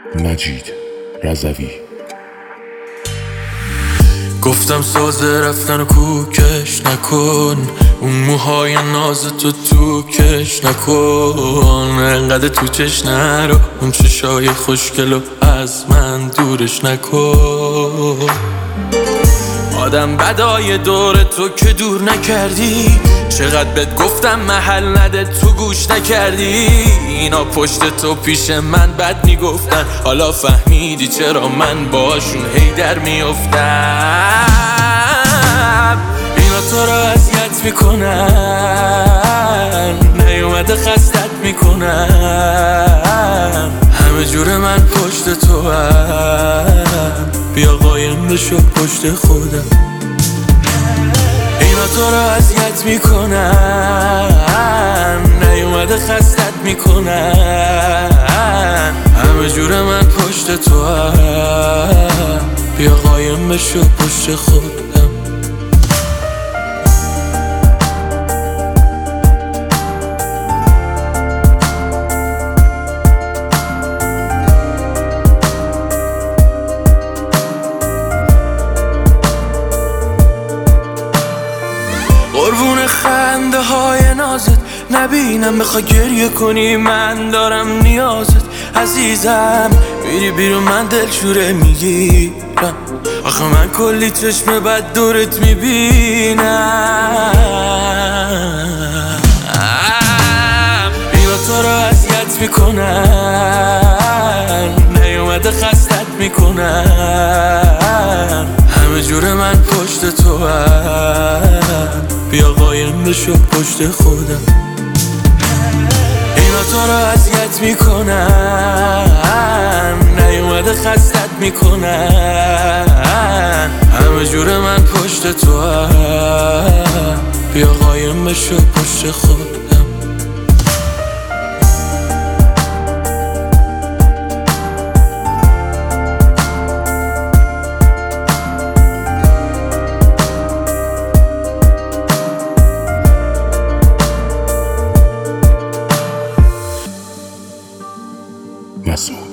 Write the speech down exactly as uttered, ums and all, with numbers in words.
مجید رضوی. گفتم سازه رفتن و کوکش نکن، اون موهای ناز تو تو کش نکن، انقدر تو چش نرو، اون چشای خوشگلو از من دورش نکن. آدم بدای دور تو که دور نکردی، چقدر بهت گفتم محل نده تو گوش نکردی. اینا پشت تو پیش من بد میگفتن، حالا فهمیدی چرا من باشون هی در میافتم. اینا تو رو اذیت میکنن، نیومده خستت میکنن، همه جور من پشت تو هم، بیا قایم بشو پشت خودم. اینا تو رو اذیت میکنن، نیومده خستت میکنن، همه جور من پشت تو هم، بیا قایم بشو پشت خودم. قربون خنده های نازت نبینم، بخوای گریه کنی من دارم نیازت. عزیزم میری بیرون من دلشوره میگیرم، آخه من کلی چشم بد دورت میبینم. اینا تو رو اذیت میکنن، نیومده خستت میکنن، همه جور من پشت تو هم، بیا قایم بشو پشت خودم. اینا تو رو اذیت میکنن، نیومده خستت میکنن، همه جور من پشت تو هم، بیا قایم بشو پشت خودم. مسئول